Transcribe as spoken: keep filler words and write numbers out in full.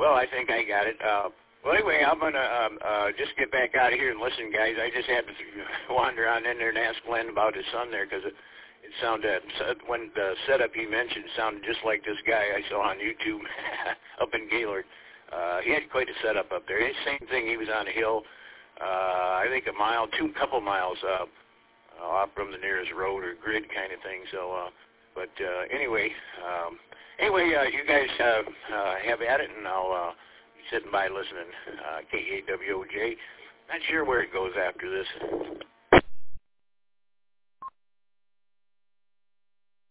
Well, I think I got it. Uh, well, anyway, I'm going to um, uh, just get back out of here and listen, guys. I just had to wander on in there and ask Glenn about his son there because it, it sounded, when the setup he mentioned sounded just like this guy I saw on YouTube up in Gaylord. Uh, he had quite a setup up there. Same thing, he was on a hill, uh, I think a mile, two couple miles uh, off from the nearest road or grid kind of thing. So, uh, but uh, anyway, um, anyway, uh, you guys uh, uh, have at it, and I'll uh, be sitting by listening. Uh, K A W O J. Not sure where it goes after this.